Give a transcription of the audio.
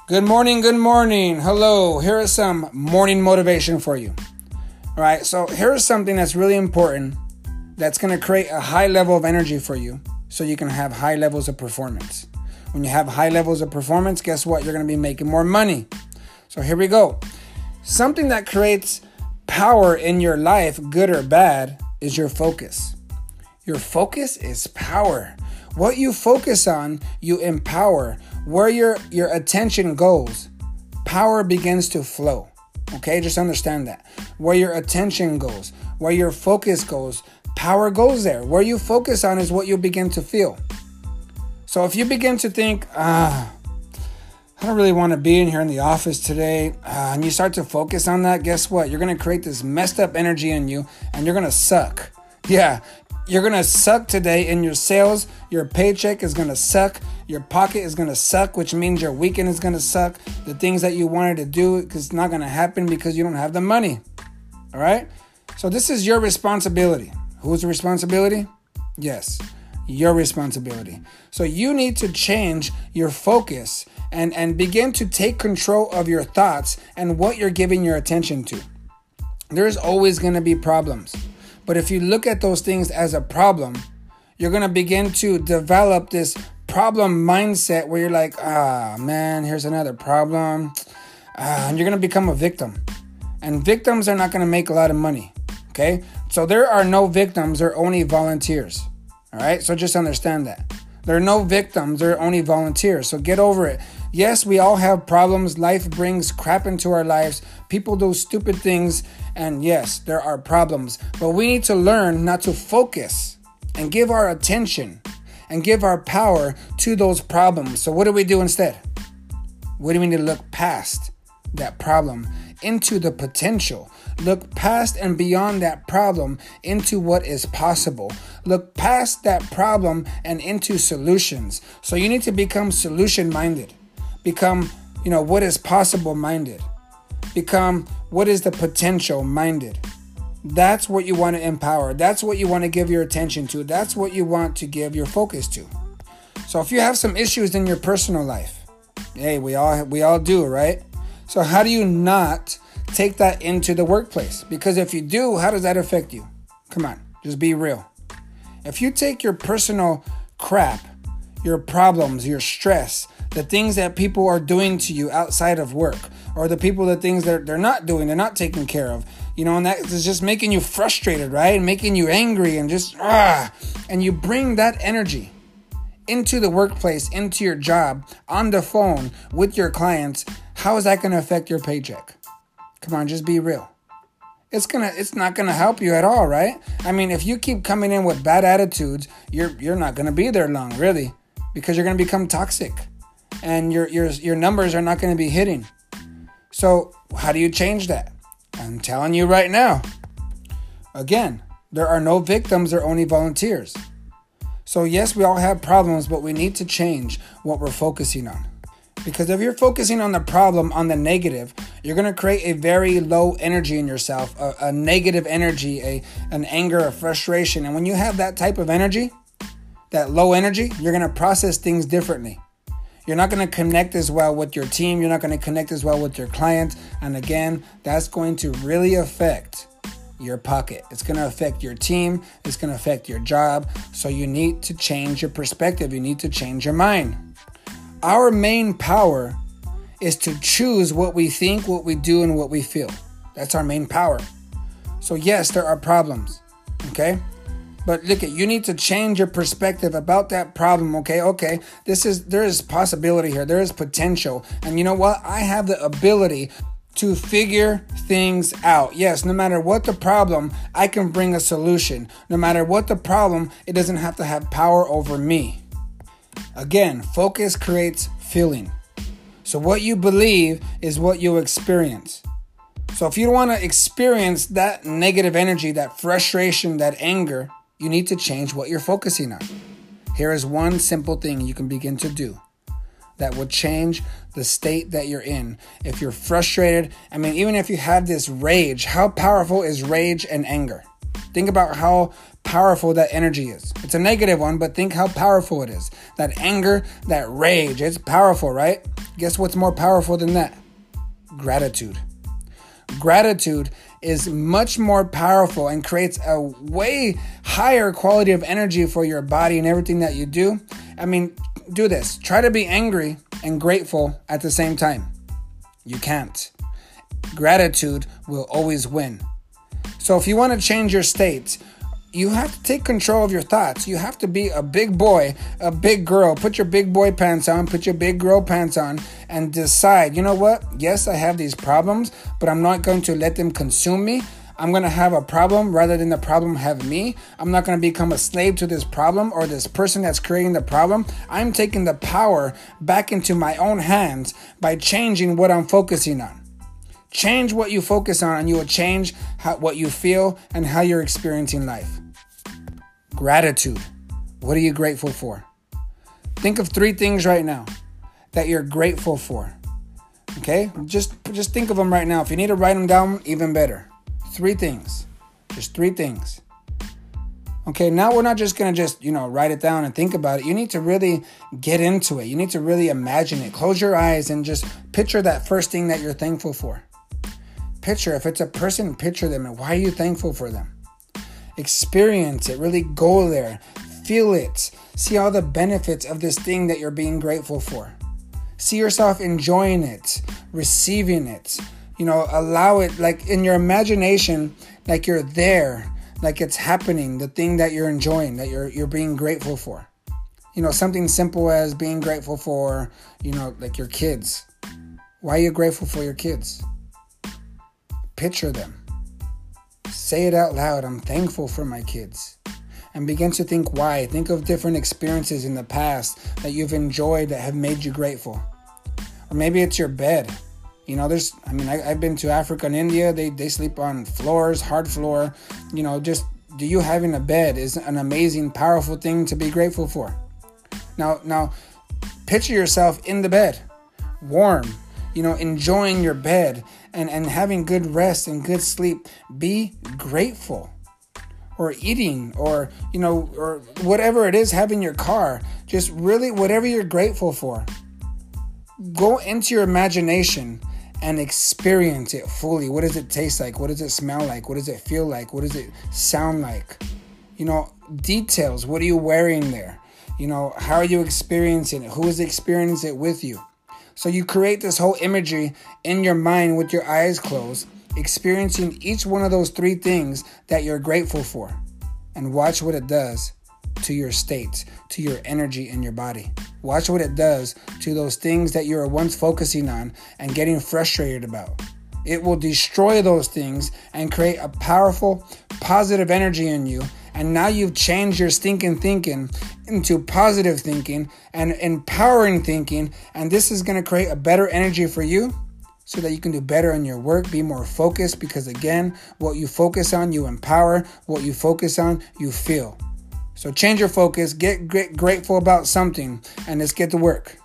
Good morning, good morning. Hello, here is some morning motivation for you. All right, so here's something that's really important that's going to create a high level of energy for you so you can have high levels of performance. When you have high levels of performance, guess what? You're going to be making more money. So here we go. Something that creates power in your life, good or bad, is your focus. Your focus is power. What you focus on, you empower. Where your attention goes, power begins to flow. Okay, just understand that. Where your attention goes, where your focus goes, power goes there. Where you focus on is what you begin to feel. So if you begin to think, I don't really want to be in here in the office today, and you start to focus on that, guess what? You're going to create this messed up energy in you, and you're going to suck. Yeah, you're going to suck today in your sales. Your paycheck is going to suck. Your pocket is going to suck, which means your weekend is going to suck. The things that you wanted to do, it's not going to happen because you don't have the money. All right? So this is your responsibility. Whose responsibility? Yes, your responsibility. So you need to change your focus and begin to take control of your thoughts and what you're giving your attention to. There's always going to be problems. But if you look at those things as a problem, you're going to begin to develop this problem mindset where you're like, man, here's another problem. And you're going to become a victim. And victims are not going to make a lot of money. Okay? So there are no victims, there are only volunteers. All right? So just understand that. There are no victims, there are only volunteers. So get over it. Yes, we all have problems. Life brings crap into our lives. People do stupid things. And yes, there are problems. But we need to learn not to focus and give our attention and give our power to those problems. So what do we do instead? We need to look past that problem into the potential. Look past and beyond that problem into what is possible. Look past that problem and into solutions. So you need to become solution-minded. Become, what is possible-minded. Become what is the potential-minded. That's what you want to empower. That's what you want to give your attention to. That's what you want to give your focus to. So if you have some issues in your personal life, hey, we all do, right? So how do you not take that into the workplace? Because if you do, how does that affect you? Come on, just be real. If you take your personal crap, your problems, your stress, the things that people are doing to you outside of work, or the things that they're not doing, they're not taking care of, and that is just making you frustrated, right? Making you angry and just, and you bring that energy into the workplace, into your job, on the phone, with your clients. How is that going to affect your paycheck? Come on, just be real. It's not gonna help you at all, right? I mean, if you keep coming in with bad attitudes, you're not gonna be there long, really, because you're gonna become toxic, and your numbers are not gonna be hitting. So how do you change that? I'm telling you right now. Again, there are no victims, there are only volunteers. So yes, we all have problems, but we need to change what we're focusing on. Because if you're focusing on the problem, on the negative, you're going to create a very low energy in yourself, a negative energy, an anger, a frustration. And when you have that type of energy, that low energy, you're going to process things differently. You're not going to connect as well with your team. You're not going to connect as well with your clients. And again, that's going to really affect your pocket. It's going to affect your team. It's going to affect your job. So you need to change your perspective. You need to change your mind. Our main power is to choose what we think, what we do, and what we feel. That's our main power. So yes, there are problems, okay? But look, you need to change your perspective about that problem, okay? There is possibility here. There is potential. And you know what? I have the ability to figure things out. Yes, no matter what the problem, I can bring a solution. No matter what the problem, it doesn't have to have power over me. Again, focus creates feeling. So what you believe is what you experience. So if you don't want to experience that negative energy, that frustration, that anger, you need to change what you're focusing on. Here is one simple thing you can begin to do that will change the state that you're in. If you're frustrated, even if you have this rage, how powerful is rage and anger? Think about how powerful that energy is. It's a negative one, but think how powerful it is. That anger, that rage, it's powerful, right? Guess what's more powerful than that? Gratitude. Gratitude is much more powerful and creates a way higher quality of energy for your body and everything that you do. I mean, do this. Try to be angry and grateful at the same time. You can't. Gratitude will always win. So if you want to change your state, you have to take control of your thoughts. You have to be a big boy, a big girl. Put your big boy pants on, put your big girl pants on, and decide, you know what? Yes, I have these problems, but I'm not going to let them consume me. I'm going to have a problem rather than the problem have me. I'm not going to become a slave to this problem or this person that's creating the problem. I'm taking the power back into my own hands by changing what I'm focusing on. Change what you focus on and you will change what you feel and how you're experiencing life. Gratitude. What are you grateful for? Think of 3 things right now that you're grateful for. Okay? Just think of them right now. If you need to write them down, even better. 3 things. Just 3 things. Okay, now we're not just going to write it down and think about it. You need to really get into it. You need to really imagine it. Close your eyes and just picture that first thing that you're thankful for. Picture, if it's a person, picture them and why are you thankful for them? Experience it, really go there, feel it, see all the benefits of this thing that you're being grateful for. See yourself enjoying it, receiving it, allow it like in your imagination, like you're there, like it's happening, the thing that you're enjoying, that you're being grateful for. Something simple as being grateful for, like your kids. Why are you grateful for your kids? Picture them. Say it out loud. I'm thankful for my kids. And begin to think why. Think of different experiences in the past that you've enjoyed that have made you grateful. Or maybe it's your bed. I've been to Africa and India. They sleep on floors, hard floor. Just you having a bed is an amazing, powerful thing to be grateful for. Now, picture yourself in the bed, warm, enjoying your bed and having good rest and good sleep. Be grateful. Or eating, or whatever it is, having your car. Just really whatever you're grateful for. Go into your imagination and experience it fully. What does it taste like? What does it smell like? What does it feel like? What does it sound like? Details. What are you wearing there? How are you experiencing it? Who is experiencing it with you? So you create this whole imagery in your mind with your eyes closed, experiencing each one of those 3 things that you're grateful for. And watch what it does to your state, to your energy in your body. Watch what it does to those things that you were once focusing on and getting frustrated about. It will destroy those things and create a powerful, positive energy in you. And now you've changed your stinking thinking into positive thinking and empowering thinking. And this is going to create a better energy for you so that you can do better in your work, be more focused. Because again, what you focus on, you empower. What you focus on, you feel. So change your focus, get grateful about something, and let's get to work.